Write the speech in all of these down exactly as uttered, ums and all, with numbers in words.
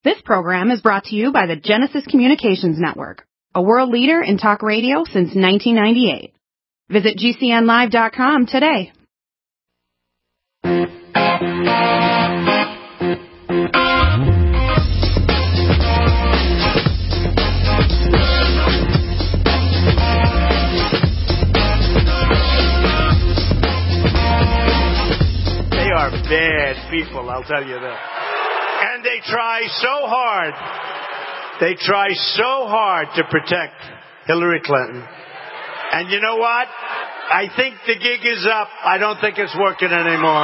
This program is brought to you by the Genesis Communications Network, a world leader in talk radio since nineteen ninety-eight. Visit G C N live dot com today. They are bad people, I'll tell you that. And they try so hard. They try so hard to protect Hillary Clinton. And you know what? I think the gig is up. I don't think it's working anymore.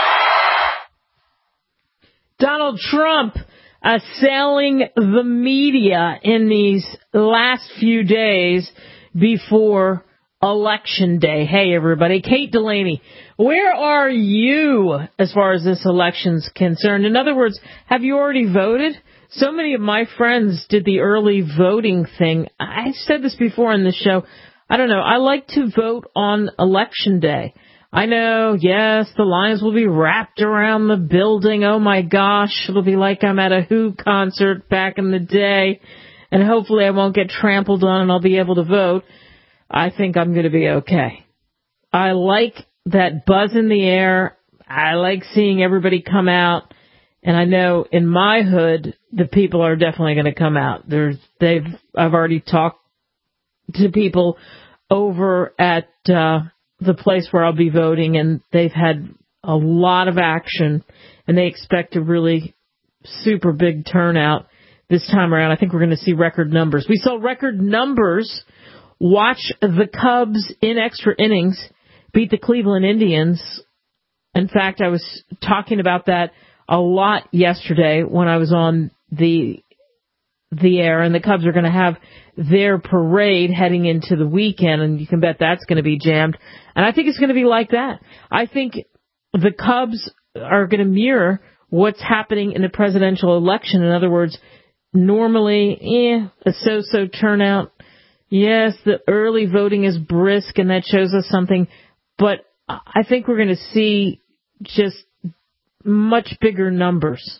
Donald Trump assailing the media in these last few days before Election Day. Hey, everybody. Kate Delaney, where are you as far as this election's concerned? In other words, have you already voted? So many of my friends did the early voting thing. I said this before on the show. I don't know. I like to vote on Election Day. I know, yes, the lines will be wrapped around the building. Oh, my gosh. It'll be like I'm at a Who concert back in the day. And hopefully I won't get trampled on and I'll be able to vote. I think I'm going to be okay. I like that buzz in the air. I like seeing everybody come out. And I know in my hood, the people are definitely going to come out. There's, they've, I've already talked to people over at uh, the place where I'll be voting, and they've had a lot of action, and they expect a really super big turnout this time around. I think we're going to see record numbers. We saw record numbers. Watch the Cubs in extra innings beat the Cleveland Indians. In fact, I was talking about that a lot yesterday when I was on the the air, and the Cubs are going to have their parade heading into the weekend, and you can bet that's going to be jammed. And I think it's going to be like that. I think the Cubs are going to mirror what's happening in the presidential election. In other words, normally, eh, a so-so turnout. Yes, the early voting is brisk, and that shows us something. But I think we're going to see just much bigger numbers.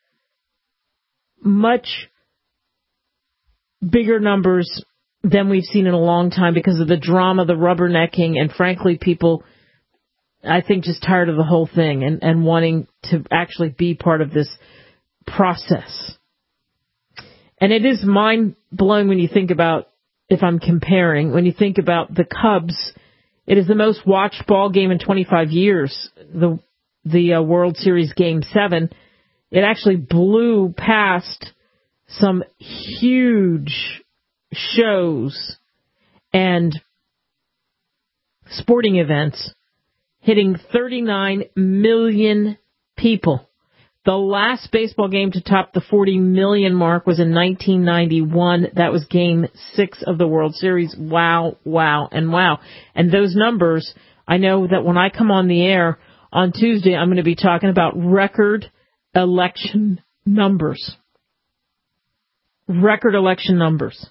Much bigger numbers than we've seen in a long time because of the drama, the rubbernecking, and frankly, people, I think, just tired of the whole thing and, and wanting to actually be part of this process. And it is mind-blowing when you think about, if I'm comparing, when you think about the Cubs, it is the most watched ball game in twenty-five years, the the uh, World Series Game seven. It actually blew past some huge shows and sporting events, hitting thirty-nine million people. The last baseball game to top the forty million mark was in nineteen ninety-one. That was Game six of the World Series. Wow, wow, and wow. And those numbers, I know that when I come on the air on Tuesday, I'm going to be talking about record election numbers. Record election numbers.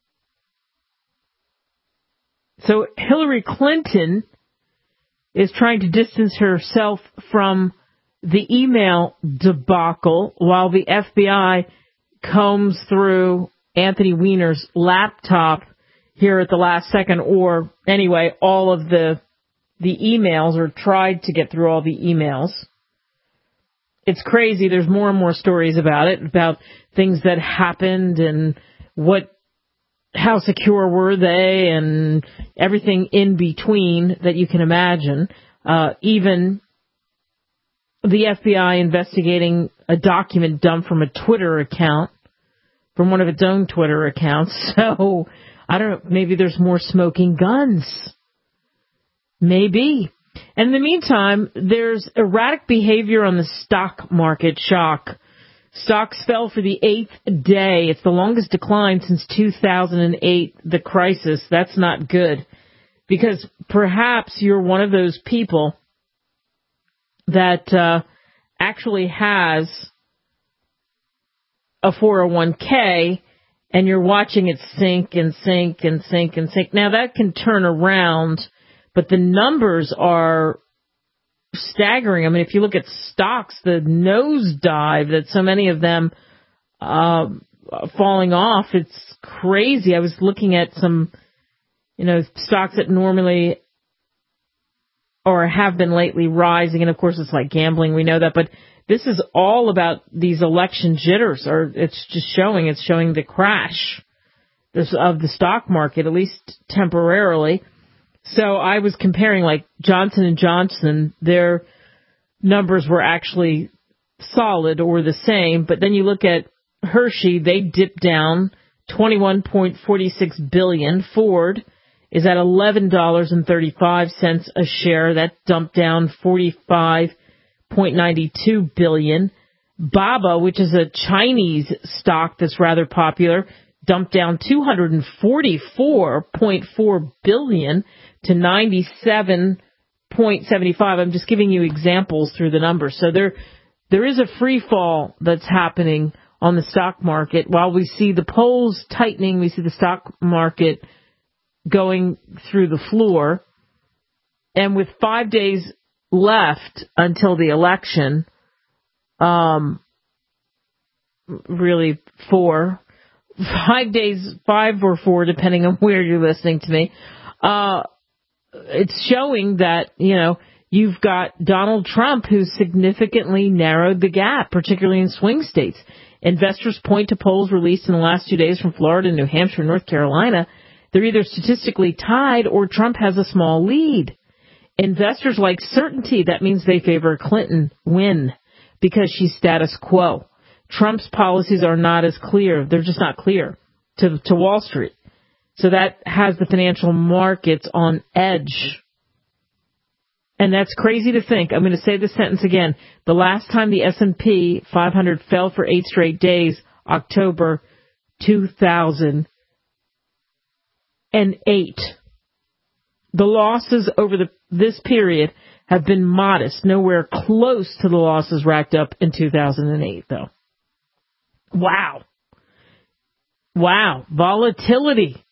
So Hillary Clinton is trying to distance herself from the email debacle while the F B I combs through Anthony Weiner's laptop here at the last second, or anyway, all of the the emails, or tried to get through all the emails. It's crazy. There's more and more stories about it, about things that happened and what, how secure were they, and everything in between that you can imagine. Uh, even the F B I investigating a document dumped from a Twitter account, from one of its own Twitter accounts. So, I don't know, maybe there's more smoking guns. Maybe. And in the meantime, there's erratic behavior on the stock market. Shock. Stocks fell for the eighth day. It's the longest decline since two thousand eight, the crisis. That's not good. Because perhaps you're one of those people that uh, actually has a four oh one k, and you're watching it sink and sink and sink and sink. Now, that can turn around, but the numbers are staggering. I mean, if you look at stocks, the nosedive that so many of them uh, falling off. It's crazy. I was looking at some, you know, stocks that normally or have been lately rising, and of course it's like gambling, we know that, but this is all about these election jitters, or it's just showing, it's showing the crash of the stock market, at least temporarily. So I was comparing like Johnson and Johnson, their numbers were actually solid or the same, but then you look at Hershey, they dipped down twenty-one point four six billion dollars. Ford is at eleven dollars and thirty-five cents a share. That dumped down forty-five point nine two billion dollars. Baba, which is a Chinese stock that's rather popular, dumped down two hundred forty-four point four billion dollars to ninety-seven point seven five. I'm just giving you examples through the numbers. So there, there is a free fall that's happening on the stock market. While we see the polls tightening, we see the stock market going through the floor. And with five days left until the election, um, really four, five days, five or four, depending on where you're listening to me, uh, it's showing that, you know, you've got Donald Trump, who significantly narrowed the gap, particularly in swing states. Investors point to polls released in the last two days from Florida, New Hampshire, and North Carolina. They're either statistically tied or Trump has a small lead. Investors like certainty. That means they favor a Clinton win because she's status quo. Trump's policies are not as clear. They're just not clear to, to Wall Street. So that has the financial markets on edge. And that's crazy to think. I'm going to say this sentence again. The last time the S and P five hundred fell for eight straight days, October two thousand eight. The losses over the, this period have been modest, nowhere close to the losses racked up in two thousand eight, though. Wow. Wow. Volatility.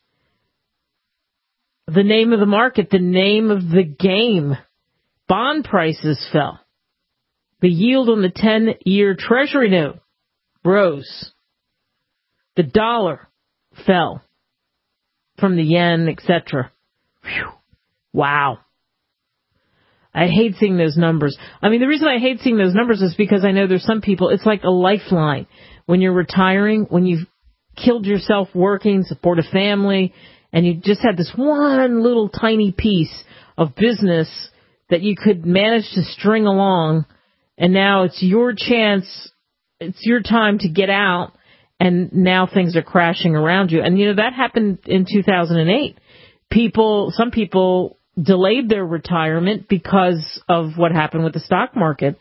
The name of the market, the name of the game. Bond prices fell. The yield on the ten-year Treasury note rose. The dollar fell from the yen, et cetera. Wow. I hate seeing those numbers. I mean, the reason I hate seeing those numbers is because I know there's some people, it's like a lifeline. When you're retiring, when you've killed yourself working, support a family, and you just had this one little tiny piece of business that you could manage to string along, and now it's your chance, it's your time to get out, and now things are crashing around you. And, you know, that happened in two thousand eight. People, some people delayed their retirement because of what happened with the stock market,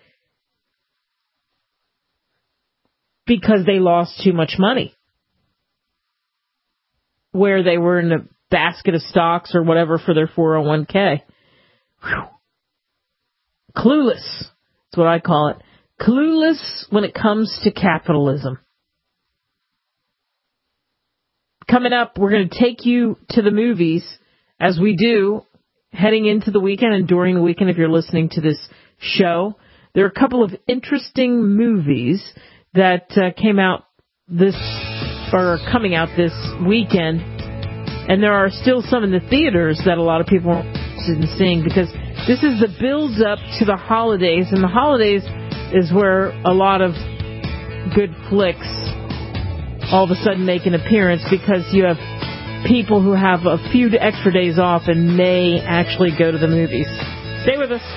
because they lost too much money, where they were in a basket of stocks or whatever for their four oh one k. Whew. Clueless. That's what I call it. Clueless when it comes to capitalism. Coming up, we're going to take you to the movies, as we do, heading into the weekend and during the weekend if you're listening to this show. There are a couple of interesting movies that uh, came out this, or are coming out this weekend, and there are still some in the theaters that a lot of people are interested in seeing, because this is the build-up to the holidays, and the holidays is where a lot of good flicks all of a sudden make an appearance, because you have people who have a few extra days off and may actually go to the movies. Stay with us.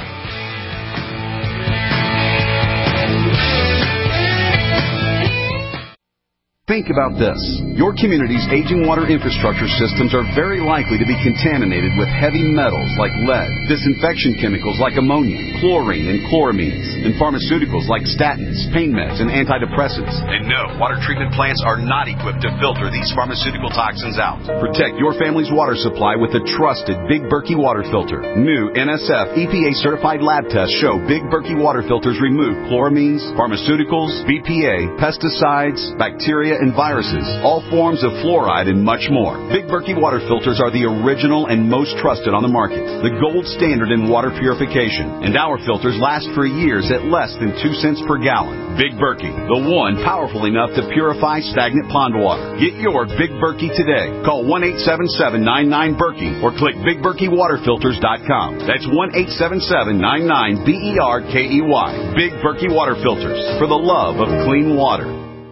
Think about this. Your community's aging water infrastructure systems are very likely to be contaminated with heavy metals like lead, disinfection chemicals like ammonia, chlorine and chloramines, and pharmaceuticals like statins, pain meds, and antidepressants. And no, water treatment plants are not equipped to filter these pharmaceutical toxins out. Protect your family's water supply with the trusted Big Berkey water filter. New N S F E P A certified lab tests show Big Berkey water filters remove chloramines, pharmaceuticals, B P A, pesticides, bacteria, and viruses, all forms of fluoride, and much more. Big Berkey water filters are the original and most trusted on the market, the gold standard in water purification, and our filters last for years at less than two cents per gallon. Big Berkey, the one powerful enough to purify stagnant pond water. Get your Big Berkey today. Call one eight seven seven, nine nine, Berkey or click big berkey water filters dot com. That's one eight seven seven, nine nine, B E R K E Y. Big Berkey Water Filters, for the love of clean water.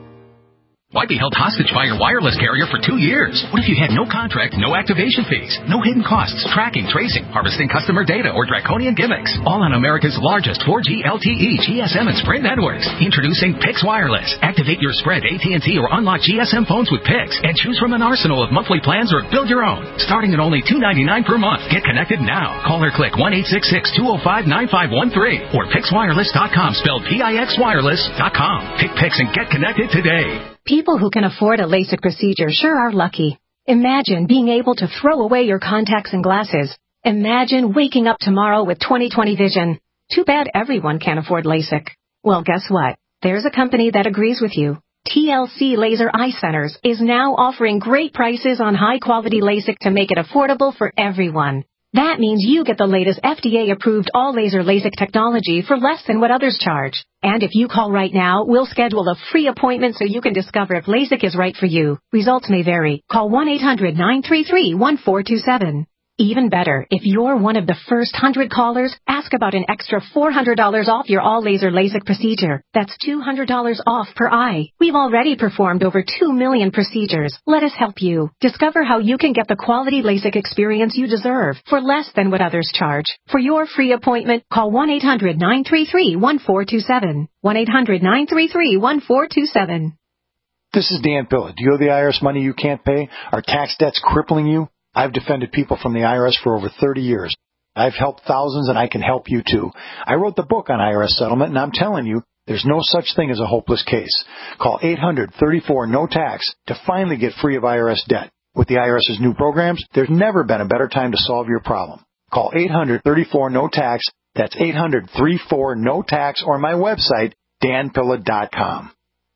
Why be held hostage by your wireless carrier for two years? What if you had no contract, no activation fees, no hidden costs, tracking, tracing, harvesting customer data, or draconian gimmicks? All on America's largest four G L T E, G S M, and Sprint networks. Introducing Pix Wireless. Activate your Sprint, A T and T, or unlock G S M phones with Pix, and choose from an arsenal of monthly plans or build your own. Starting at only two ninety-nine per month. Get connected now. Call or click one eight six six, two oh five, nine five one three or pix wireless dot com, spelled P I X wireless dot com. Pick Pix and get connected today. People who can afford a LASIK procedure sure are lucky. Imagine being able to throw away your contacts and glasses. Imagine waking up tomorrow with twenty twenty vision. Too bad everyone can't afford LASIK. Well, guess what? There's a company that agrees with you. T L C Laser Eye Centers is now offering great prices on high-quality LASIK to make it affordable for everyone. That means you get the latest F D A-approved all-laser LASIK technology for less than what others charge. And if you call right now, we'll schedule a free appointment so you can discover if LASIK is right for you. Results may vary. Call one eight hundred, nine three three, one four two seven. Even better, if you're one of the first one hundred callers, ask about an extra four hundred dollars off your all-laser LASIK procedure. That's two hundred dollars off per eye. We've already performed over two million procedures. Let us help you. Discover how you can get the quality LASIK experience you deserve for less than what others charge. For your free appointment, call one eight hundred, nine three three, one four two seven. one eight hundred, nine three three, one four two seven. This is Dan Pilla. Do you owe the I R S money you can't pay? Are tax debts crippling you? I've defended people from the I R S for over thirty years. I've helped thousands, and I can help you, too. I wrote the book on I R S settlement, and I'm telling you, there's no such thing as a hopeless case. Call eight hundred, thirty-four, no tax to finally get free of I R S debt. With the IRS's new programs, there's never been a better time to solve your problem. Call eight hundred, thirty-four, no tax. That's eight hundred, thirty-four, no tax, or my website, dan pilla dot com.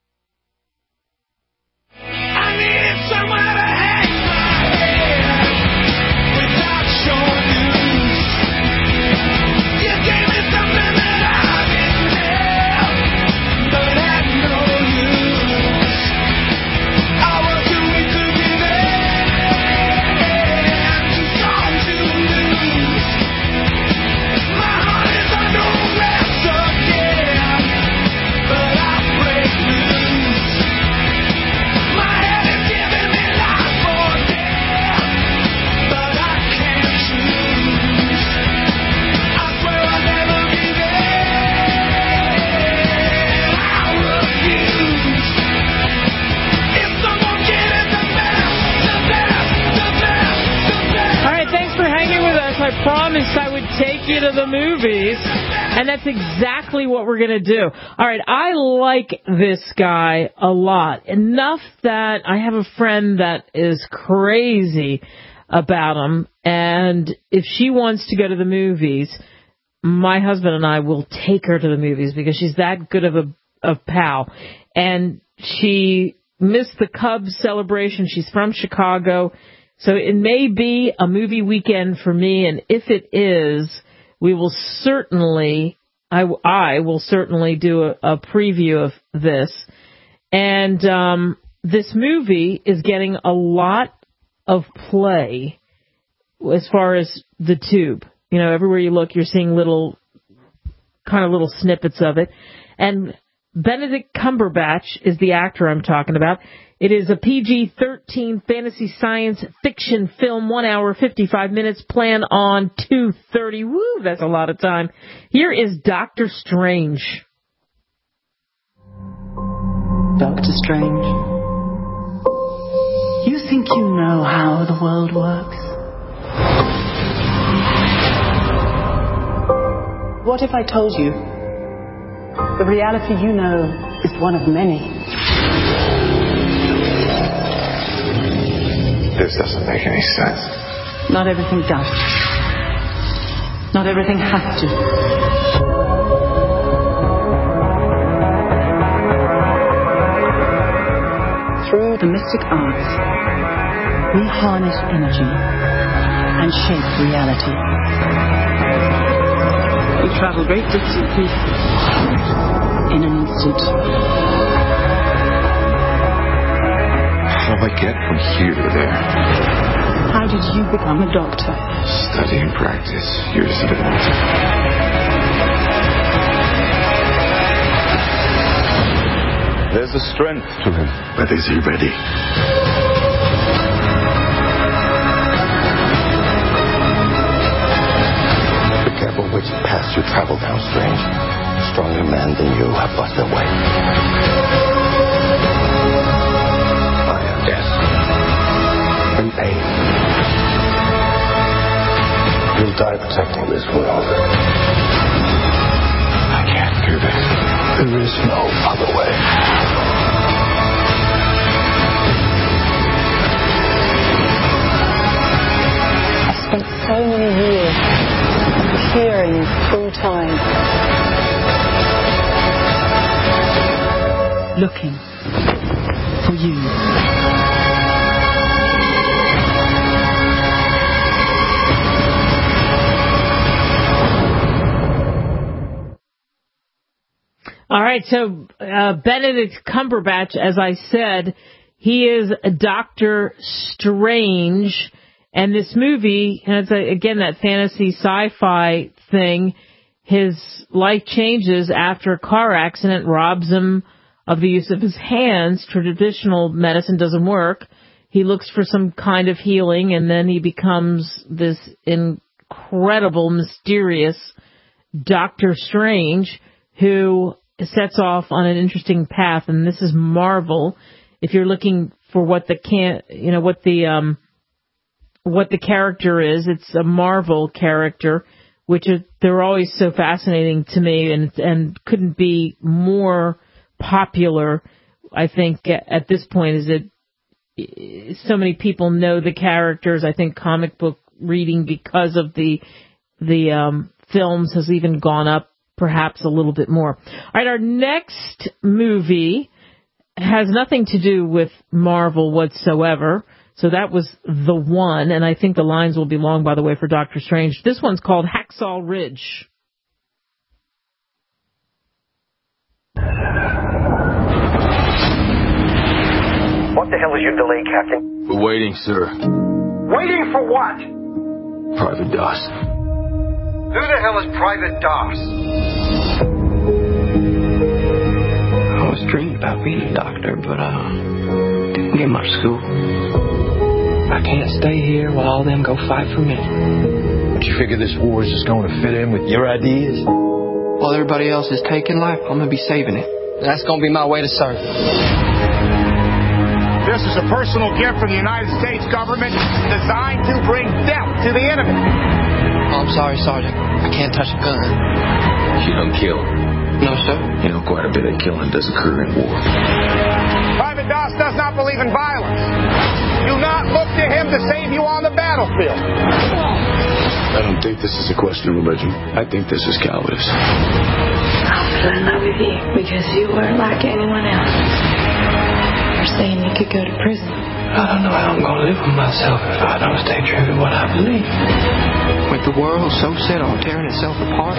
I need someone to hang my head without showing news. You gave me something that I didn't have, but had no use. I was too weak to give in, too strong to lose. My heart is under wraps again, but I break loose. My head is giving me life or death, but I can't choose. I swear I'll never give in. I refuse. If someone get it, the best, the best, the best, the best. All right, thanks for hanging with us. I promised I would take you to the movies, and that's exactly what we're going to do. All right, I like this guy a lot, enough that I have a friend that is crazy about him, and if she wants to go to the movies, my husband and I will take her to the movies because she's that good of a of pal. And she missed the Cubs celebration. She's from Chicago. So it may be a movie weekend for me, and if it is, we will certainly, I, I will certainly do a, a preview of this. And um, this movie is getting a lot of play as far as the tube. You know, everywhere you look, you're seeing little, kind of little snippets of it. And Benedict Cumberbatch is the actor I'm talking about. It is a P G thirteen fantasy science fiction film, one hour, fifty-five minutes, planned on two thirty. Woo, that's a lot of time. Here is Doctor Strange. Doctor Strange, you think you know how the world works? What if I told you the reality you know is one of many? This doesn't make any sense. Not everything does. Not everything has to. through the mystic arts, we harness energy and shape reality. We travel great distances in an instant. How do I get from here to there? How did you become a doctor? Study and practice, years of it. There's a strength to him. But is he ready? Be careful which path you travel down, Strange. Stronger men than you have lost their way. I am death. And pain. You'll die protecting this world. I can't do this. There is no other way. I spent so many years hearing full time, looking for you. All right, so uh, Benedict Cumberbatch, as I said, he is Doctor Strange, and this movie, and it's a, again that fantasy sci-fi thing, his life changes after a car accident robs him of the use of his hands. Traditional medicine doesn't work. He looks for some kind of healing, and then he becomes this incredible, mysterious Doctor Strange who sets off on an interesting path, and this is Marvel. If you're looking for what the can, you know, what the um, what the character is, it's a Marvel character, which is, they're always so fascinating to me, and and couldn't be more popular. I think at this point, is it so many people know the characters. I think comic book reading because of the the um, films has even gone up perhaps a little bit more. All right, our next movie has nothing to do with Marvel whatsoever. So that was The One, and I think the lines will be long, by the way, for Doctor Strange. This one's called Hacksaw Ridge. What the hell is your delay, Captain? We're waiting, sir. Waiting for what? Private Doss. Who the hell is Private Doss? I was dreaming about being a doctor, but uh, didn't get much school. I can't stay here while all them go fight for me. Don't you figure this war is just going to fit in with your ideas? While everybody else is taking life, I'm going to be saving it. That's going to be my way to serve. This is a personal gift from the United States government designed to bring death to the enemy. Oh, I'm sorry, Sergeant. I can't touch a gun. You don't kill. No, sir. You know, quite a bit of killing does occur in war. Private Doss does not believe in violence. Do not look to him to save you on the battlefield. I don't think this is a question of religion. I think this is cowardice. I fell in love with you because you weren't like anyone else. You're saying you could go to prison. I don't know how I'm going to live with myself if I don't stay true to what I believe. With the world so set on tearing itself apart,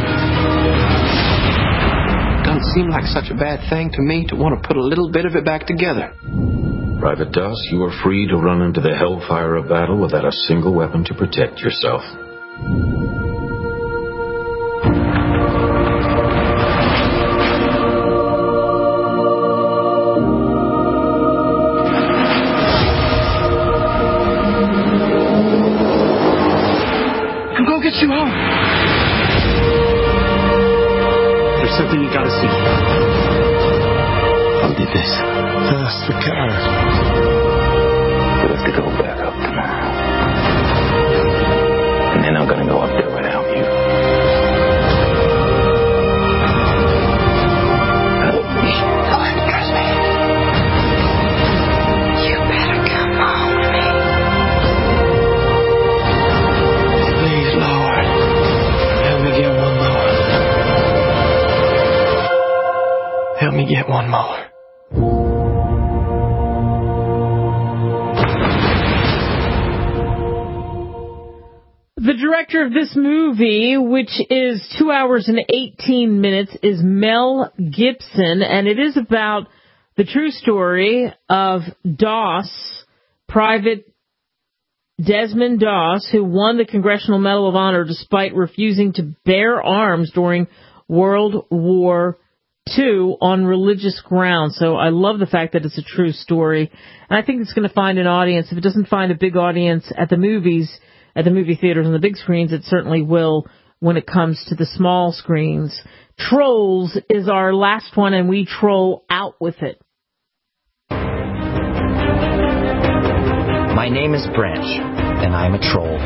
it doesn't seem like such a bad thing to me to want to put a little bit of it back together. Private Doss, you are free to run into the hellfire of battle without a single weapon to protect yourself. Get you home. There's something you gotta see. I'll do this. That's the car. We have to go back up tomorrow. And then I'm gonna go up there without you. Trust me. You better come home with me. Please, Lord, help me get one more. Help me get one more. director of this movie, which is two hours and eighteen minutes, is Mel Gibson, and it is about the true story of Doss, Private Desmond Doss, who won the Congressional Medal of Honor despite refusing to bear arms during World War Two on religious grounds. So I love the fact that it's a true story, and I think it's going to find an audience. If it doesn't find a big audience at the movies, at the movie theaters and the big screens, it certainly will when it comes to the small screens. Trolls is our last one, and we troll out with it. My name is Branch, and I'm a troll.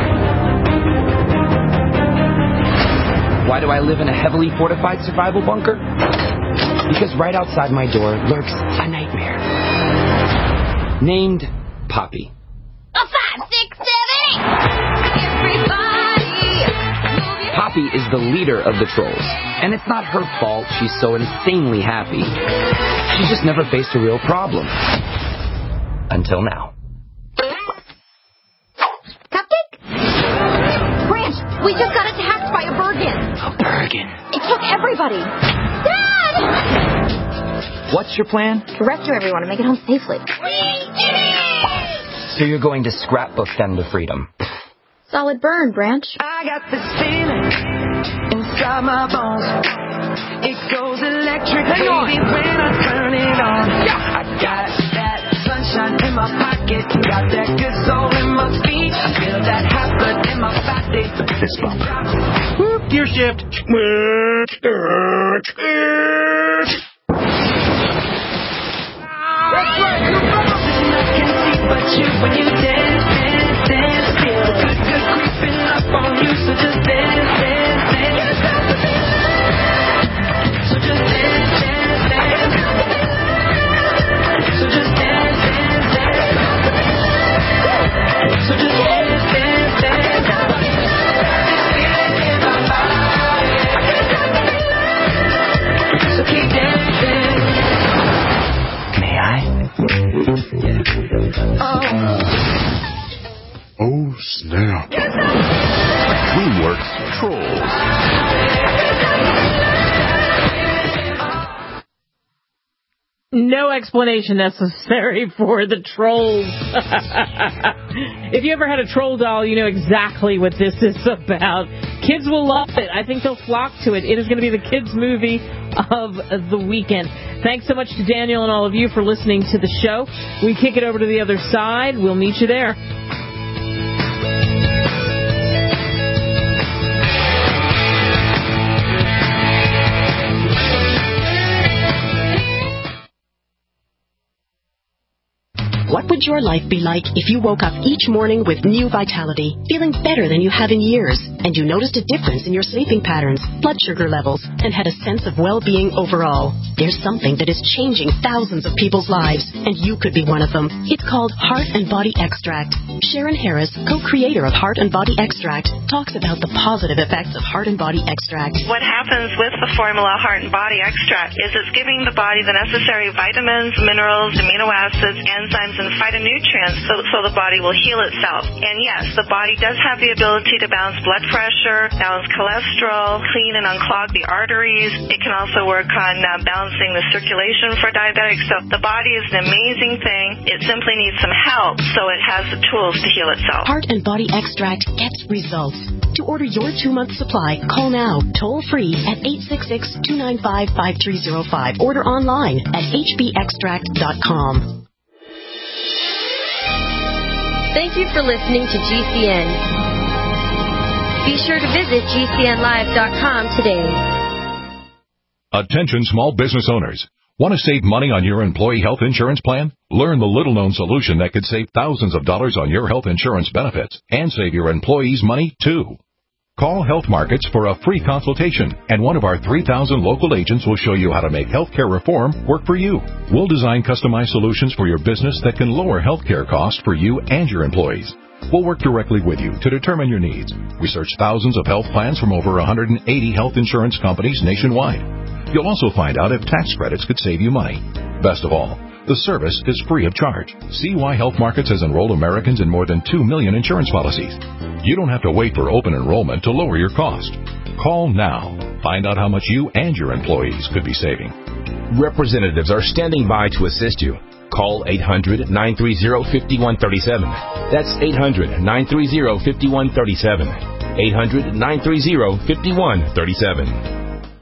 Why do I live in a heavily fortified survival bunker? Because right outside my door lurks a nightmare. Named Poppy. A five, six, seven, eight. Everybody. Poppy is the leader of the trolls, and it's not her fault she's so insanely happy. She's just never faced a real problem. Until now. Cupcake? Branch, we just got attacked by a Bergen. A Bergen? It took everybody. Dad! What's your plan? To rescue everyone and make it home safely. We did it! So you're going to scrapbook them to freedom. Solid burn, Branch. I got this feeling inside my bones. It goes electric, baby, when I turn it on. I got that sunshine in my pocket, got that good soul in my feet. I feel that hot blood in my body. Fist bump. Whoop, gear shift. But you, when you dance, dance, dance, feel good, good creeping up on you. So just dance, dance, dance. So just dance, dance, dance. So just dance, dance, dance. So just dance, dance, dance. So keep dancing. May I? Oh. Oh, snap. DreamWorks Trolls. No explanation necessary for the trolls. If you ever had a troll doll, you know exactly what this is about. Kids will love it. I think they'll flock to it. It is going to be the kids' movie of the weekend. Thanks so much to Daniel and all of you for listening to the show. We kick it over to the other side. We'll meet you there. What would your life be like if you woke up each morning with new vitality, feeling better than you have in years, and you noticed a difference in your sleeping patterns, blood sugar levels, and had a sense of well-being overall? There's something that is changing thousands of people's lives, and you could be one of them. It's called Heart and Body Extract. Sharon Harris, co-creator of Heart and Body Extract, talks about the positive effects of Heart and Body Extract. What happens with the formula Heart and Body Extract is it's giving the body the necessary vitamins, minerals, amino acids, enzymes, and phytonutrients so, so the body will heal itself. And yes, the body does have the ability to balance blood pressure, balance cholesterol, clean and unclog the arteries. It can also work on uh, balancing the circulation for diabetics. So the body is an amazing thing. It simply needs some help so it has the tools to heal itself. Heart and Body Extract gets results. To order your two-month supply, call now, toll-free at eight six six, two nine five, five three zero five. Order online at h b extract dot com. Thank you for listening to G C N. Be sure to visit G C N live dot com today. Attention small business owners. Want to save money on your employee health insurance plan? Learn the little-known solution that could save thousands of dollars on your health insurance benefits and save your employees money, too. Call Health Markets for a free consultation, and one of our three thousand local agents will show you how to make healthcare reform work for you. We'll design customized solutions for your business that can lower healthcare costs for you and your employees. We'll work directly with you to determine your needs. Research thousands of health plans from over one hundred eighty health insurance companies nationwide. You'll also find out if tax credits could save you money. Best of all, The service is free of charge. See why Health Markets has enrolled Americans in more than two million insurance policies. You don't have to wait for open enrollment to lower your cost. Call now. Find out how much you and your employees could be saving. Representatives are standing by to assist you. Call eight hundred, nine three zero, five one three seven. That's eight hundred, nine three zero, five one three seven. eight hundred, nine three zero, five one three seven.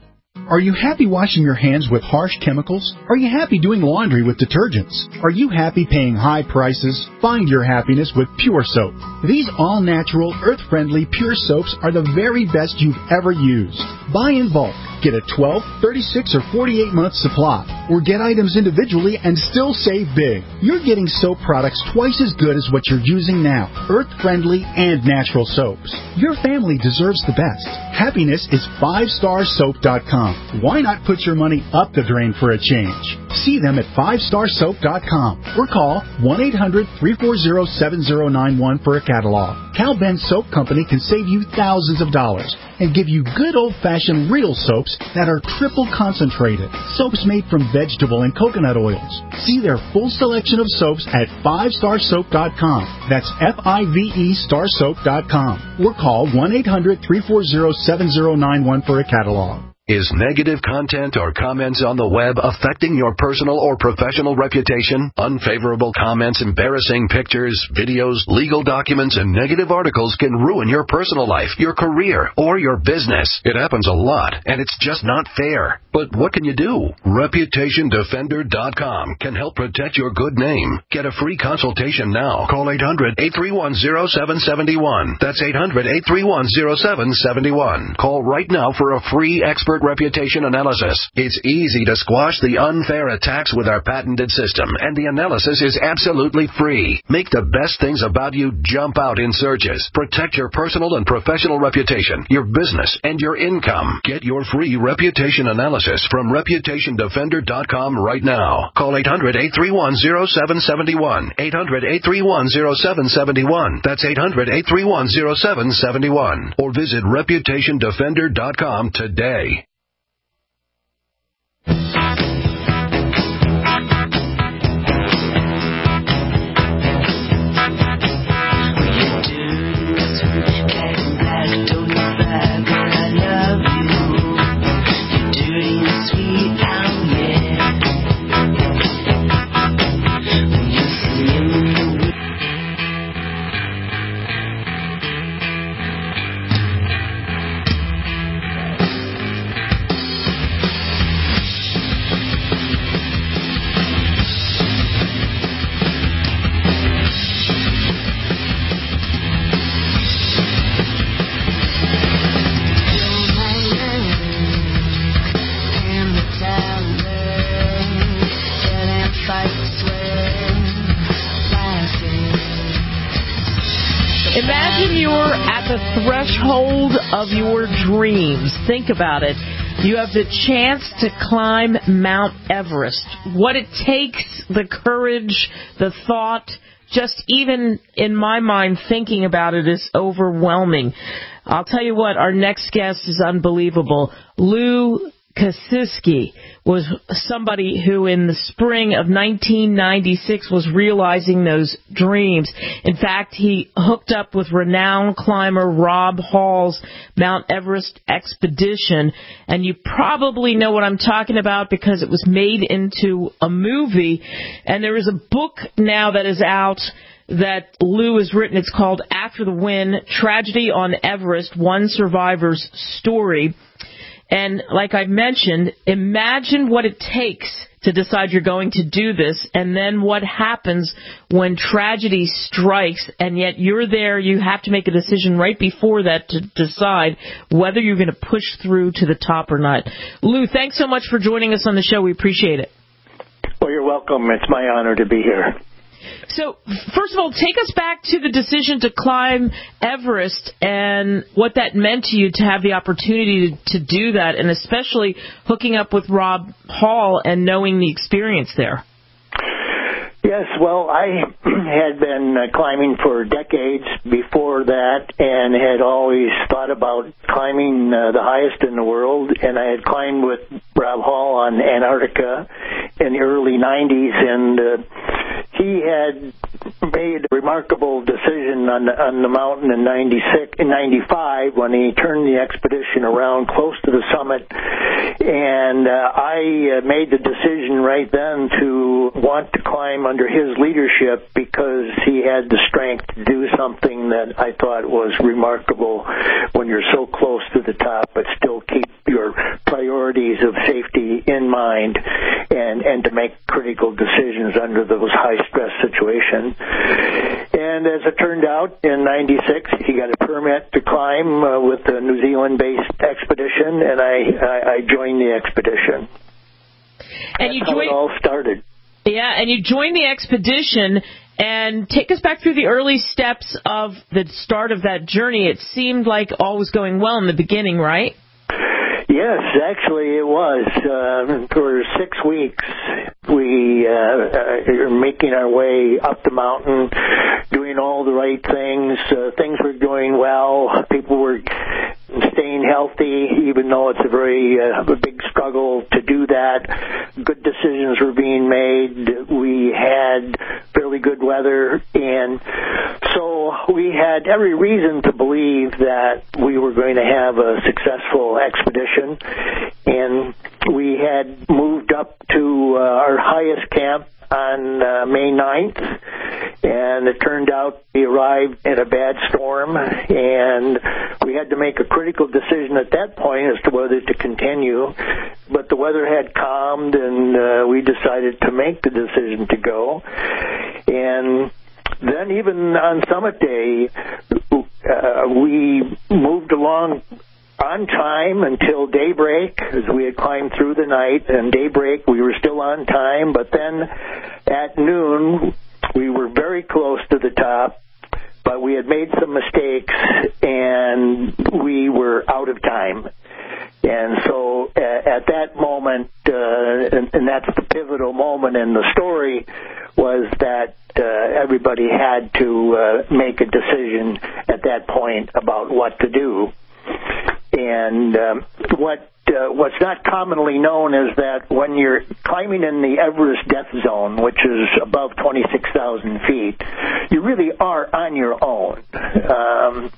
Are you happy washing your hands with harsh chemicals? Are you happy doing laundry with detergents? Are you happy paying high prices? Find your happiness with Pure Soap. These all-natural, earth-friendly Pure Soaps are the very best you've ever used. Buy in bulk. Get a twelve, thirty-six, or forty-eight month supply. Or get items individually and still save big. You're getting soap products twice as good as what you're using now. Earth-friendly and natural soaps. Your family deserves the best. Happiness is five star soap dot com. Why not put your money up the drain for a change? See them at five star soap dot com or call one eight hundred, three four zero, seven zero nine one for a catalog. Cal Ben Soap Company can save you thousands of dollars and give you good old-fashioned real soaps that are triple concentrated. Soaps made from vegetable and coconut oils. See their full selection of soaps at five star soap dot com. That's F I V E star soap dot com. Or call one eight hundred, three four zero, seven zero nine one for a catalog. Is negative content or comments on the web affecting your personal or professional reputation? Unfavorable comments, embarrassing pictures, videos, legal documents, and negative articles can ruin your personal life, your career, or your business. It happens a lot, and it's just not fair. But what can you do? Reputation Defender dot com can help protect your good name. Get a free consultation now. Call eight hundred, eight three one, zero seven seven one. That's eight hundred, eight three one, zero seven seven one. Call right now for a free expert reputation analysis. It's easy to squash the unfair attacks with our patented system, and the analysis is absolutely free. Make the best things about you jump out in searches. Protect your personal and professional reputation, your business, and your income. Get your free reputation analysis from Reputation Defender dot com right now. Call eight hundred, eight three one, zero seven seven one. eight hundred, eight three one, zero seven seven one. That's eight hundred, eight three one, zero seven seven one. Or visit Reputation Defender dot com today. Imagine you're at the threshold of your dreams. Think about it. You have the chance to climb Mount Everest. What it takes, the courage, the thought, just even in my mind thinking about it is overwhelming. I'll tell you what, our next guest is unbelievable. Lou Kasiski was somebody who in the spring of nineteen ninety-six was realizing those dreams. In fact, he hooked up with renowned climber Rob Hall's Mount Everest expedition, and you probably know what I'm talking about because it was made into a movie, and there is a book now that is out that Lou has written. It's called After the Win, Tragedy on Everest, One Survivor's Story. And like I mentioned, imagine what it takes to decide you're going to do this, and then what happens when tragedy strikes, and yet you're there, you have to make a decision right before that to decide whether you're going to push through to the top or not. Lou, thanks so much for joining us on the show. We appreciate it. Well, you're welcome. It's my honor to be here. So, first of all, take us back to the decision to climb Everest and what that meant to you to have the opportunity to, to do that, and especially hooking up with Rob Hall and knowing the experience there. Yes, well, I had been uh, climbing for decades before that and had always thought about climbing uh, the highest in the world, and I had climbed with Rob Hall on Antarctica in the early nineties, and uh, he had made a remarkable decision on the, on the mountain in ninety-six, in ninety-five when he turned the expedition around close to the summit, and uh, I uh, made the decision right then to want to climb under his leadership because he had the strength to do something that I thought was remarkable when you're so close to the top but still keep your priorities of safety in mind and, and to make critical decisions under those high-stress situations. And as it turned out, in ninety-six, he got a permit to climb uh, with a New Zealand-based expedition, and I, I, I joined the expedition. And you That's joined, how it all started. Yeah, and you joined the expedition. And take us back through the early steps of the start of that journey. It seemed like all was going well in the beginning, right? Yes, actually it was. Uh, for six weeks, we uh, uh, were making our way up the mountain, doing all the right things. Uh, things were going well. People were staying healthy, even though it's a very uh, a big struggle to do that. Good decisions were being made. We had fairly good weather, and so we had every reason to believe that we were going to have a successful expedition. And we had moved up to uh, our highest camp on uh, May ninth, and it turned out we arrived in a bad storm, and we had to make a critical decision at that point as to whether to continue. But the weather had calmed, and uh, we decided to make the decision to go. And then even on summit day, uh, we moved along on time until daybreak, as we had climbed through the night, and daybreak we were still on time, but then at noon we were very close to the top, but we had made some mistakes and we were out of time. And so uh, at that moment, uh, and, and that's the pivotal moment in the story, was that uh, everybody had to uh, make a decision at that point about what to do. And um, what uh, what's not commonly known is that when you're climbing in the Everest Death Zone, which is above twenty-six thousand feet, you really are on your own. Um,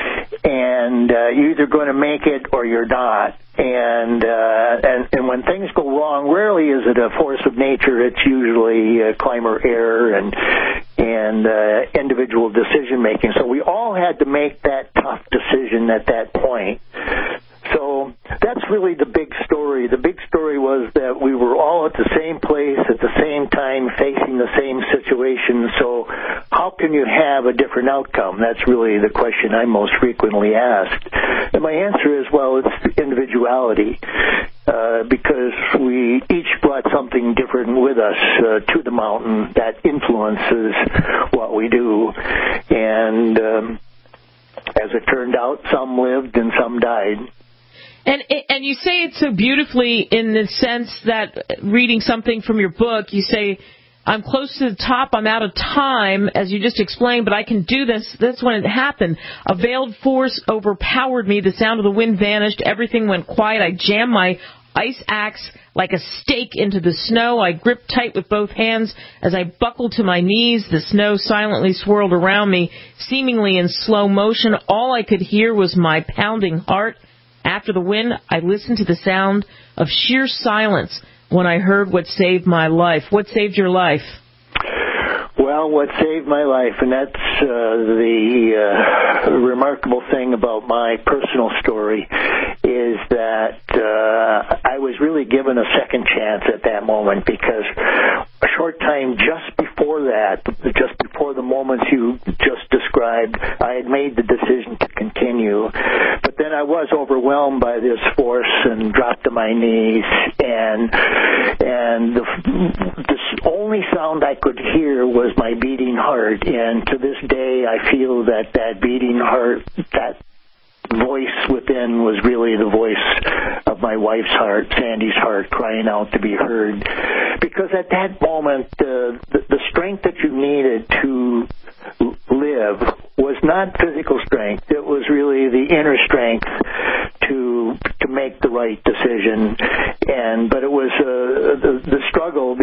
and uh, you're either going to make it or you're not. And, uh, and and when things go wrong, rarely is it a force of nature. It's usually uh, climber error and and uh, individual decision making. So we all had to make that tough decision at that point. So that's really the big story. The big story was that we were all at the same place at the same time, facing the same situation. So how can you have a different outcome? That's really the question I'm most frequently asked. And my answer is, well, it's individuality, uh, because we each brought something different with us uh, to the mountain that influences what we do. And um, as it turned out, some lived and some died. And and you say it so beautifully in the sense that, reading something from your book, you say, I'm close to the top, I'm out of time, as you just explained, but I can do this. That's when it happened. A veiled force overpowered me. The sound of the wind vanished. Everything went quiet. I jammed my ice axe like a stake into the snow. I gripped tight with both hands as I buckled to my knees. The snow silently swirled around me, seemingly in slow motion. All I could hear was my pounding heart. After the wind, I listened to the sound of sheer silence when I heard what saved my life. What saved your life? Well, what saved my life, and that's uh, the uh, remarkable thing about my personal story, is that uh, I was really given a second chance at that moment, because a short time just before that, just before the moments you just described, I had made the decision to continue. But then I was overwhelmed by this force and dropped to my knees, and and the, the only sound I could hear was my beating heart. And to this day, I feel that that beating heart, that voice within, was really the voice of my wife's heart, Sandy's heart, crying out to be heard. Because at that moment, uh, the, the strength that you needed to live was not physical strength. It was really the inner strength to to make the right decision. And but it was uh, the, the struggle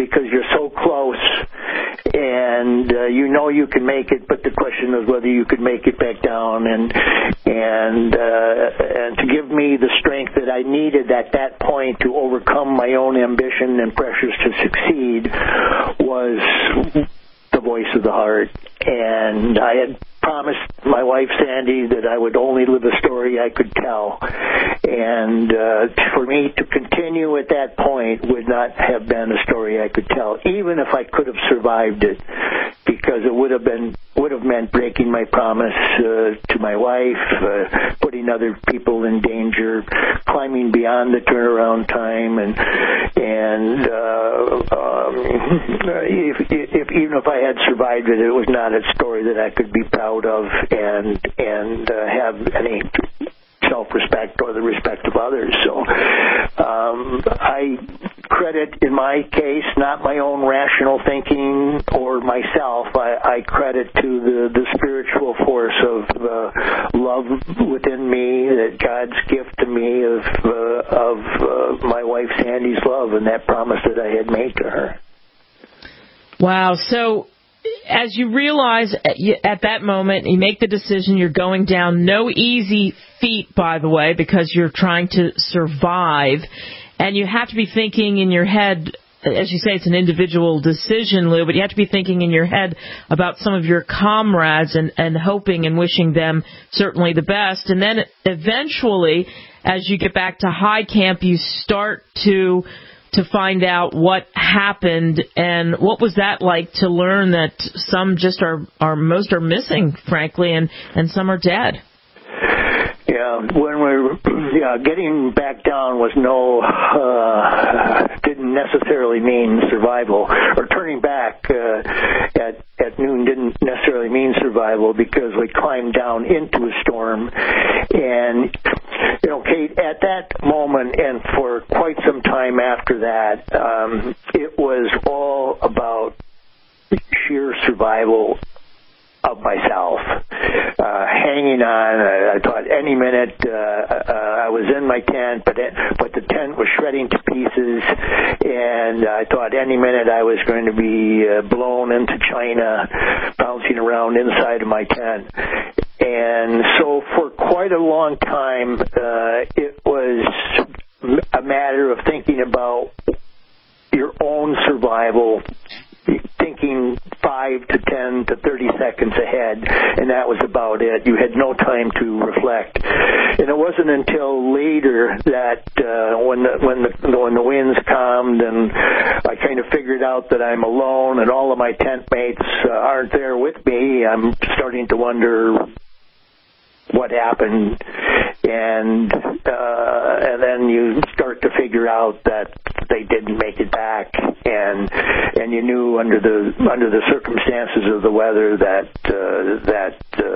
and uh, you know you can make it, but the question is whether you could make it back down, and and uh, and to give me the strength that I needed at that point to overcome my own ambition and pressures to succeed was the voice of the heart. And I had promised my wife, Sandy, that I would only live a story I could tell. And uh, for me to continue at that point would not have been a story I could tell, even if I could have survived it, because it would have been would have meant breaking my promise uh, to my wife, uh, putting other people in danger, climbing beyond the turnaround time, and and uh, um, if, if even if I had survived it, it was not a story that I could be proud of and and uh, have any self-respect or the respect of others. So um, I credit, in my case, not my own rational thinking or myself. I, I credit to the, the spiritual force of uh, love within me, that God's gift to me of, uh, of uh, my wife Sandy's love and that promise that I had made to her. Wow. So as you realize at that moment, you make the decision, you're going down. No easy feat, by the way, because you're trying to survive. And you have to be thinking in your head, as you say, it's an individual decision, Lou, but you have to be thinking in your head about some of your comrades and, and hoping and wishing them certainly the best. And then eventually, as you get back to high camp, you start to to find out what happened, and what was that like to learn that some just are, are most are missing, frankly, and, and some are dead? Yeah, when we're yeah, getting back down was no, uh, didn't necessarily mean survival, or turning back uh, at at noon didn't necessarily mean survival, because we climbed down into a storm. And, you know, Kate, at that moment and for quite some time after that, um, it was all about sheer survival of myself, uh, hanging on. I, I thought any minute uh, uh, I was in my tent, but it, but the tent was shredding to pieces, and I thought any minute I was going to be uh, blown into China, bouncing around inside of my tent. And so for quite a long time, uh, it was a matter of thinking about your own survival, thinking five to ten to thirty seconds ahead, and that was about it. You had no time to reflect. And it wasn't until later that uh, when the, when the when the winds calmed and I kind of figured out that I'm alone and all of my tent mates uh, aren't there with me, I'm starting to wonder what happened, and uh, and then you start to figure out that they didn't make it back, and and you knew under the under the circumstances of the weather that uh, that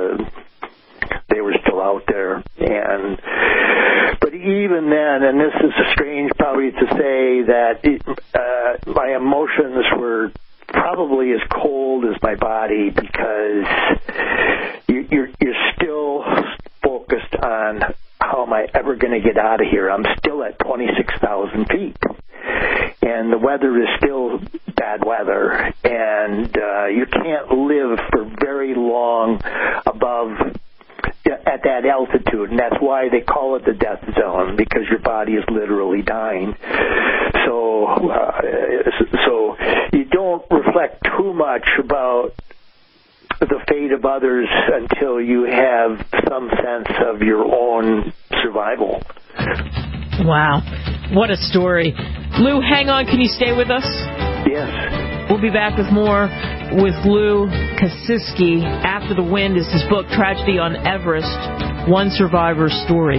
uh, they were still out there. And but even then, and this is strange probably to say, that it, uh, my emotions were probably as cold as my body, because you, you're you're still focused on how am I ever going to get out of here. I'm still at twenty-six thousand feet, and the weather is still bad weather, and uh, you can't live for very long above at that altitude, and that's why they call it the death zone, because your body is literally dying. So, uh, so you don't reflect too much about the fate of others until you have some sense of your own survival. Wow. What a story. Lou, hang on. Can you stay with us? Yes. We'll be back with more with Lou Kosiski. After the Wind is his book, Tragedy on Everest, One Survivor's Story.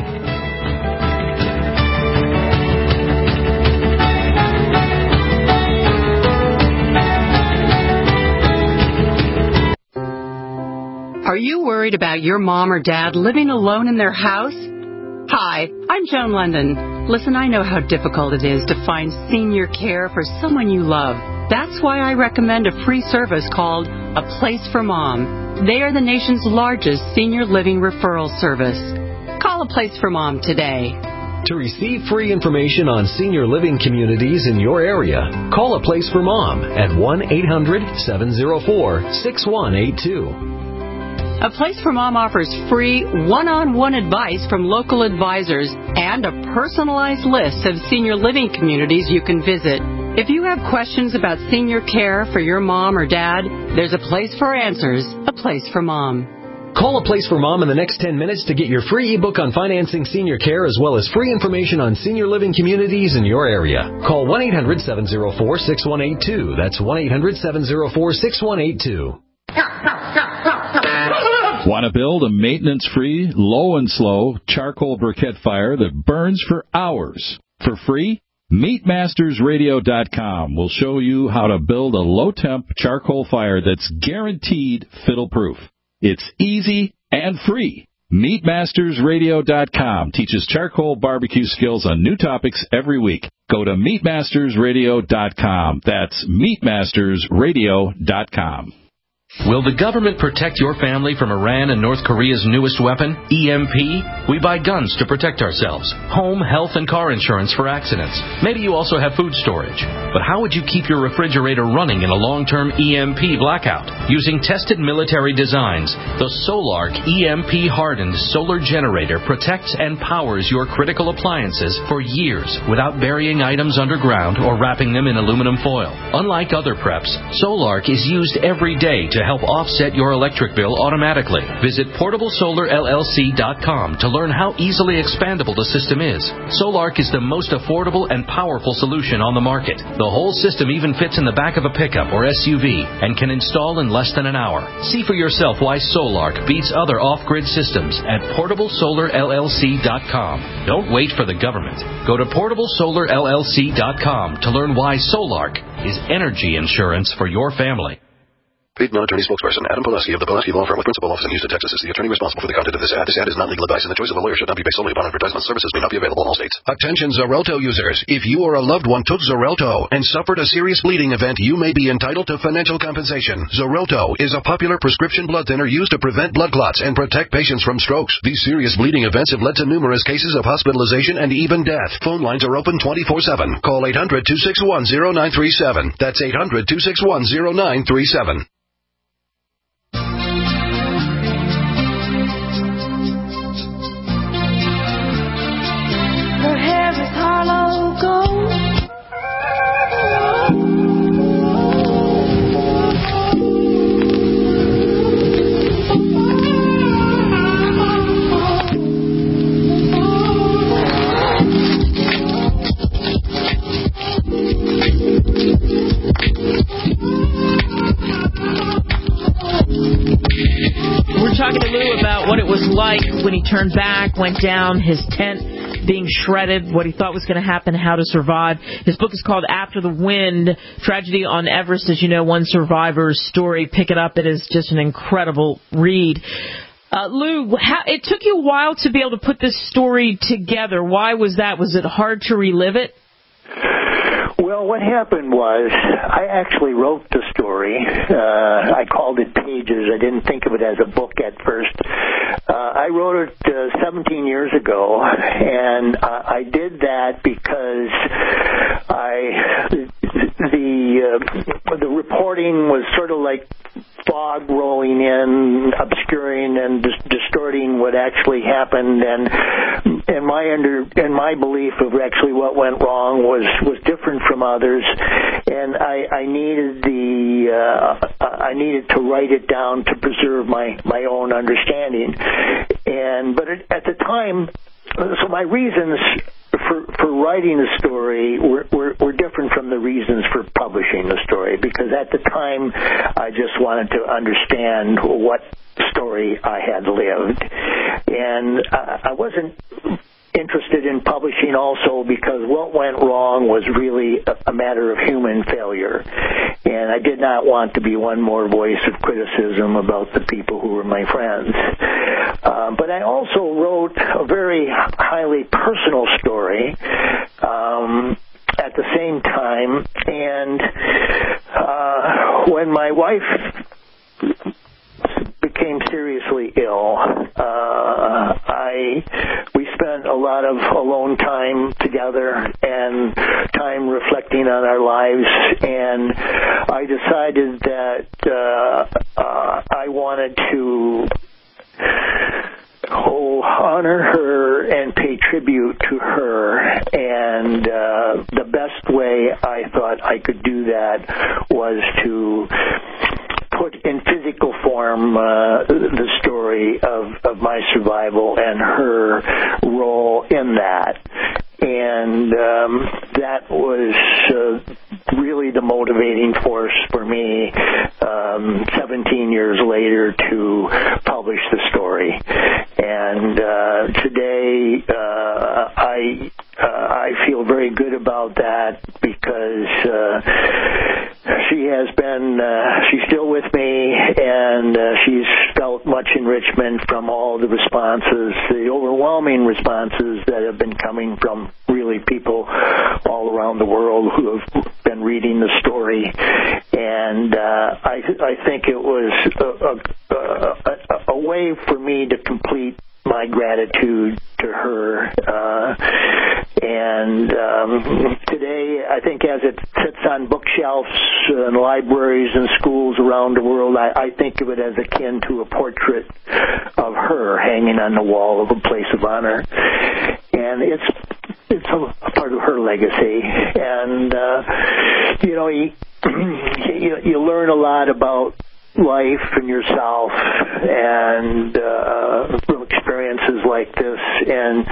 Are you worried about your mom or dad living alone in their house? Hi, I'm Joan London. Listen, I know how difficult it is to find senior care for someone you love. That's why I recommend a free service called A Place for Mom. They are the nation's largest senior living referral service. Call A Place for Mom today. To receive free information on senior living communities in your area, call A Place for Mom at one eight hundred seven oh four six one eight two. A Place for Mom offers free one-on-one advice from local advisors and a personalized list of senior living communities you can visit. If you have questions about senior care for your mom or dad, there's a place for answers, A Place for Mom. Call A Place for Mom in the next ten minutes to get your free ebook on financing senior care as well as free information on senior living communities in your area. Call one eight hundred seven oh four six one eight two. That's one eight hundred seven oh four six one eight two. Want to build a maintenance-free, low and slow charcoal briquette fire that burns for hours for free? meat masters radio dot com will show you how to build a low-temp charcoal fire that's guaranteed fiddle-proof. It's easy and free. meat masters radio dot com teaches charcoal barbecue skills on new topics every week. Go to meat masters radio dot com. That's meat masters radio dot com. Will the government protect your family from Iran and North Korea's newest weapon, E M P? We buy guns to protect ourselves, home, health, and car insurance for accidents. Maybe you also have food storage. But how would you keep your refrigerator running in a long-term E M P blackout? Using tested military designs, the Solark E M P-hardened solar generator protects and powers your critical appliances for years without burying items underground or wrapping them in aluminum foil. Unlike other preps, Solark is used every day to help offset your electric bill automatically. Visit portable solar L L C dot com to learn how easily expandable the system is. Solark is the most affordable and powerful solution on the market. The whole system even fits in the back of a pickup or S U V and can install in less than an hour. See for yourself why Solark beats other off-grid systems at portable solar L L C dot com. Don't wait for the government. Go to portable solar L L C dot com to learn why Solark is energy insurance for your family. Paid non-attorney spokesperson Adam Pulaski of the Pulaski Law Firm with principal office in Houston, Texas is the attorney responsible for the content of this ad. This ad is not legal advice, and the choice of a lawyer should not be based solely upon advertisement. Services may not be available in all states. Attention Xarelto users. If you or a loved one took Xarelto and suffered a serious bleeding event, you may be entitled to financial compensation. Xarelto is a popular prescription blood thinner used to prevent blood clots and protect patients from strokes. These serious bleeding events have led to numerous cases of hospitalization and even death. Phone lines are open twenty-four seven. Call eight hundred two six one zero nine three seven. That's eight hundred two six one zero nine three seven. Her hair is hollow gold. We're talking to Lou about what it was like when he turned back, went down, his tent being shredded, what he thought was going to happen, how to survive. His book is called After the Wind, Tragedy on Everest. As you know, one survivor's story. Pick it up. It is just an incredible read. Uh, Lou, how, it took you a while to be able to put this story together. Why was that? Was it hard to relive it? Well, what happened was I actually wrote the story. Uh, I called it Pages. I didn't think of it as a book at first. Uh, I wrote it uh, seventeen years ago, and uh, I did that because I the uh, the reporting was sort of like fog rolling in, obscuring and dis- distorting what actually happened, and and my under and my belief of actually what went wrong was was different from others, and I, I needed the uh, I needed to write it down to preserve my, my own understanding, and but it, at the time, so my reasons for for writing the story were, were were different from the reasons for publishing the story, because at the time I just wanted to understand what story I had lived, and I, I wasn't interested in publishing also because what went wrong was really a, a matter of human failure, and I did not want to be one more voice of criticism about the people who were my friends. Uh, but I also wrote a very highly personal story um, at the same time, and uh, when my wife became seriously ill, uh, I we spent a a lot of alone time together and time reflecting on our lives, and I decided that uh, uh, I wanted to oh, honor her and pay tribute to her, and uh, the best way I thought I could do that was to put in physical form uh, the story of, of my survival and her role in that. And um, that was uh, really the motivating force for me um, seventeen years later to publish the story. And uh, today uh, I uh, I feel very good about that because uh, she has been, uh, she's still with me, and uh, she's felt much enrichment from all the responses, the overwhelming responses that have been coming from really people all around the world who have been reading the story. And uh, I, I think it was a, a, a, a way for me to complete my gratitude to her. Uh, and um, today, I think as it sits on bookshelves and libraries and schools around the world, I, I think of it as akin to a portrait of her hanging on the wall of a place of honor. And it's it's a, a part of her legacy. And, uh, you know, you, you, you learn a lot about life and yourself and uh, from experiences like this, and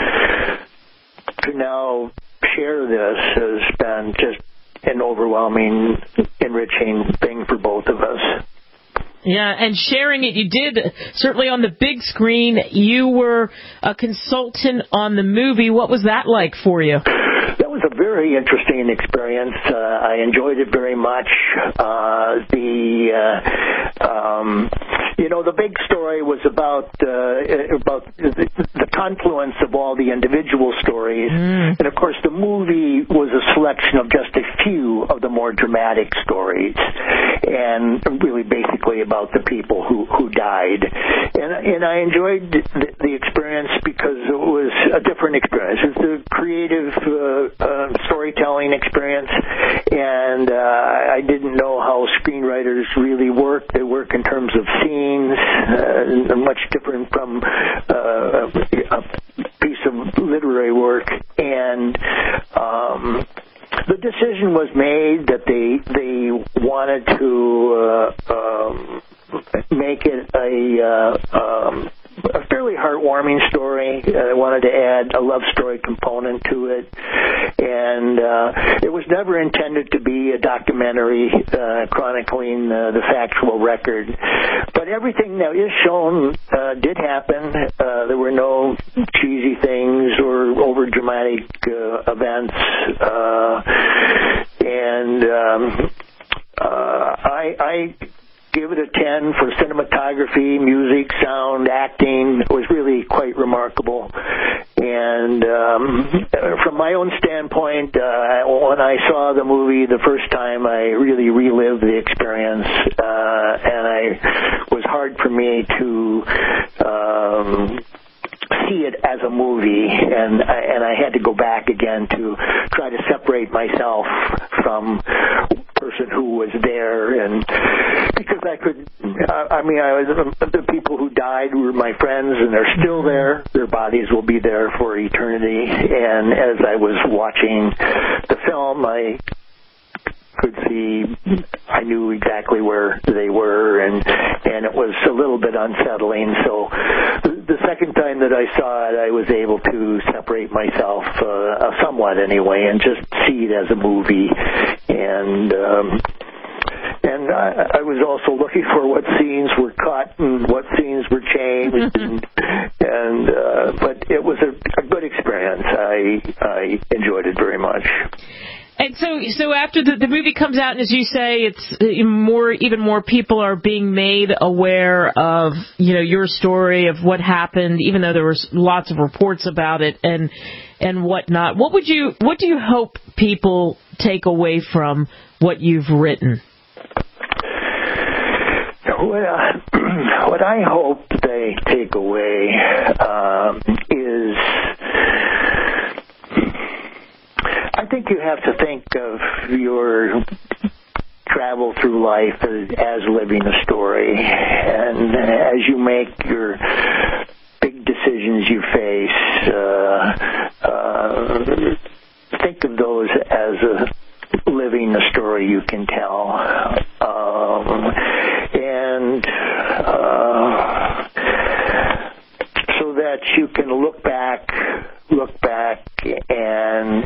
to now share this has been just an overwhelming, enriching thing for both of us. Yeah, and sharing it, you did, certainly on the big screen. You were a consultant on the movie. What was that like for you? That was a very interesting experience. Uh, I enjoyed it very much. Uh, the, uh, um, you know, the big story was about uh, about the, the confluence of all the individual stories, mm. and of course, the movie was a selection of just a few of the more dramatic stories, and really basically about the people who who died. And and I enjoyed the, the experience because it was a different experience. It's a creative uh, uh, storytelling experience, and uh, I didn't know how screenwriters really work. They work in terms of scenes, uh, much different from uh, a piece of literary work. And um, the decision was made that they they wanted to uh, um, make it a uh, um, a fairly heartwarming story. Uh, I wanted to add a love story component to it, and uh, it was never intended to be a documentary uh, chronicling uh, the factual record. But everything that is shown uh, did happen. Uh, there were no cheesy things or over dramatic uh, events, uh, and um, uh, I. I give it a ten for cinematography, music, sound, acting. It was really quite remarkable. And um, from my own standpoint, uh, when I saw the movie the first time, I really relived the experience, uh, and I it was hard for me to um, see it as a movie, and I, and I had to go back again to try to separate myself from person who was there, and because I could, I mean, I was the people who died were my friends, and they're still there. Their bodies will be there for eternity. And as I was watching the film, I could see, I knew exactly where they were, and and it was a little bit unsettling. So the second time that I saw it, I was able to separate myself uh, somewhat anyway, and just see it as a movie. And um, and I, I was also looking for what scenes were cut and what scenes were changed, and, and uh, but it was a, a good experience. I I enjoyed it very much. And so, so after the, the movie comes out, and as you say, it's more, even more people are being made aware of, you know, your story of what happened, even though there was lots of reports about it and and whatnot. What would you, what do you hope people take away from what you've written? Well, what I hope they take away um, is story, and as you make your big decisions you face, uh, uh, think of those as a living a story you can tell, um, and uh, so that you can look back, look back, and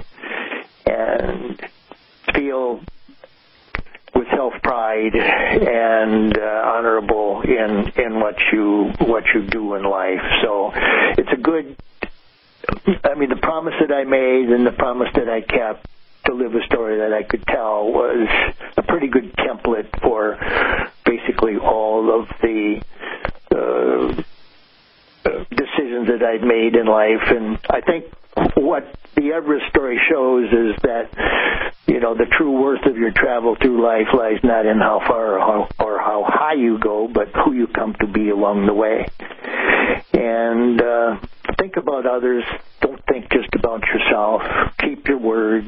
and feel with self-pride and uh, honorable in in what you what you do in life. So it's a good. I mean, the promise that I made and the promise that I kept to live a story that I could tell was a pretty good template for basically all of the uh, decisions that I'd made in life. And I think what the Everest story shows is that, you know, the true worth of your travel through life lies not in how far or how, or how high you go, but who you come to be along the way. And uh, think about others. Don't think just about yourself. Keep your word.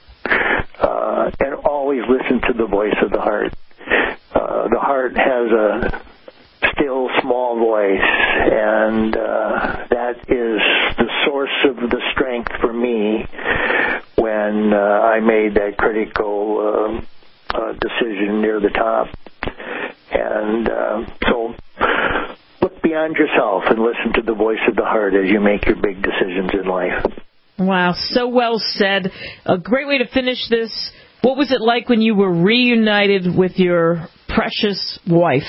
Uh, and always listen to the voice of the heart. Uh, the heart has a still small voice, and uh, that is the source of the strength for me when uh, I made that critical uh, uh, decision near the top. And uh, so look beyond yourself and listen to the voice of the heart as you make your big decisions in life. Wow, so well said. A great way to finish this. What was it like when you were reunited with your precious wife?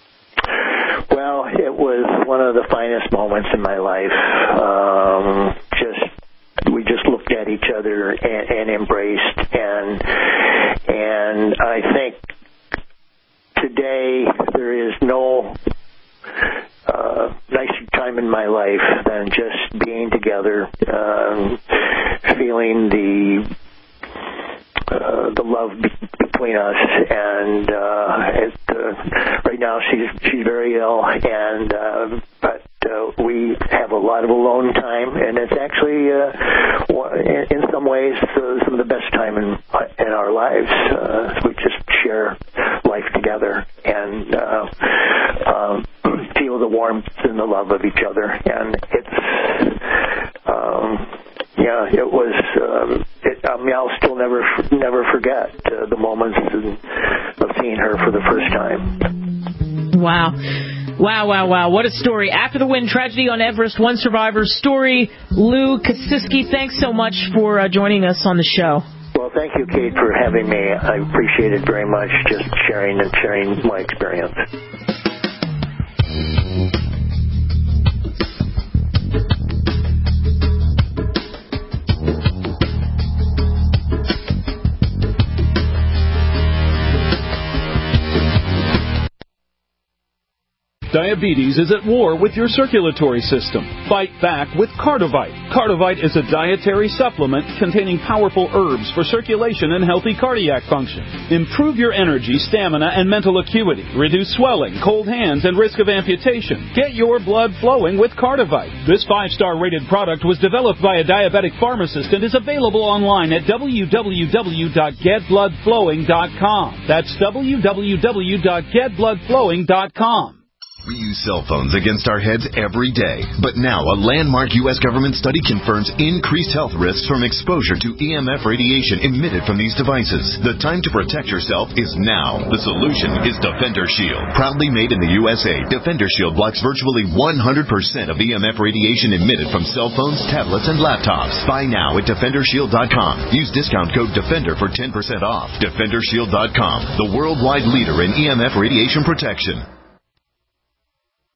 Well, it was one of the finest moments in my life. Um, just we just looked at each other and, and embraced, and and I think today there is no uh, nicer time in my life than just being together, um, feeling the uh, the love be- between us, and uh, it, uh, right now she's she's very ill, and uh, but uh, we have a lot of alone time, and it's actually uh, in, in some ways uh, some of the best time in in our lives. Uh, we just share life together and uh, um, feel the warmth and the love of each other, and it's. Um, Yeah, it was. Um, it, I mean, I'll still never, never forget uh, the moments of seeing her for the first time. Wow, wow, wow, wow! What a story! After the Wind, tragedy on Everest, one survivor's story. Lou Kosiski, thanks so much for uh, joining us on the show. Well, thank you, Kate, for having me. I appreciate it very much. Just sharing and sharing my experience. Diabetes is at war with your circulatory system. Fight back with Cardivite. Cardivite is a dietary supplement containing powerful herbs for circulation and healthy cardiac function. Improve your energy, stamina, and mental acuity. Reduce swelling, cold hands, and risk of amputation. Get your blood flowing with Cardivite. This five-star rated product was developed by a diabetic pharmacist and is available online at w w w dot get blood flowing dot com. That's w w w dot get blood flowing dot com. We use cell phones against our heads every day. But now a landmark U S government study confirms increased health risks from exposure to E M F radiation emitted from these devices. The time to protect yourself is now. The solution is Defender Shield. Proudly made in the U S A, Defender Shield blocks virtually one hundred percent of E M F radiation emitted from cell phones, tablets, and laptops. Buy now at defender shield dot com. Use discount code DEFENDER for ten percent off. defender shield dot com, the worldwide leader in E M F radiation protection.